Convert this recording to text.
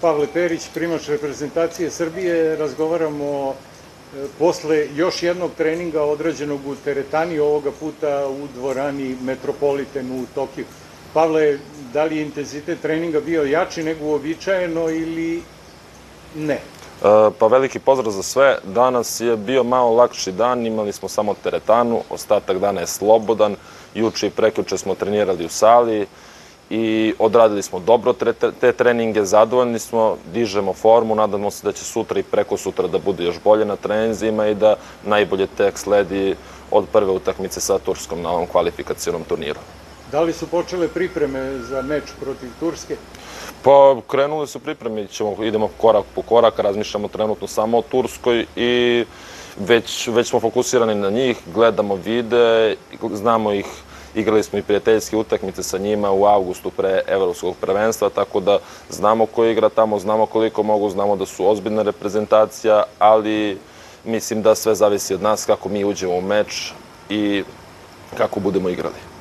Pavle Perić, primač reprezentacije Srbije. Razgovaramo posle još jednog treninga odrađenog u teretani, ovoga puta u dvorani Metropolitan u Tokiju. Pavle, da li je intenzitet treninga bio jači nego uobičajeno ili ne? Pa veliki pozdrav za sve. Danas je bio malo lakši dan, imali smo samo teretanu, ostatak dana je slobodan. Juče i prekjuče smo trenirali u sali i odradili smo dobro te treninge, zadovoljni smo, dižemo formu, nadamo se da će sutra i preko sutra da bude još bolje na treninzima i da najbolje tek sledi od prve utakmice sa Turskom na ovom kvalifikacionom turniru. Da li su počele pripreme za meč protiv Turske? Pa krenuli su pripreme, idemo korak po korak, razmišljamo trenutno samo o Turskoj i već smo fokusirani na njih, gledamo videe, znamo ih, igrali smo i prijateljske utakmice sa njima u avgustu pre evropskog prvenstva, tako da znamo ko igra tamo, znamo koliko mogu, znamo da su ozbiljna reprezentacija, ali mislim da sve zavisi od nas kako mi uđemo u meč i kako budemo igrali.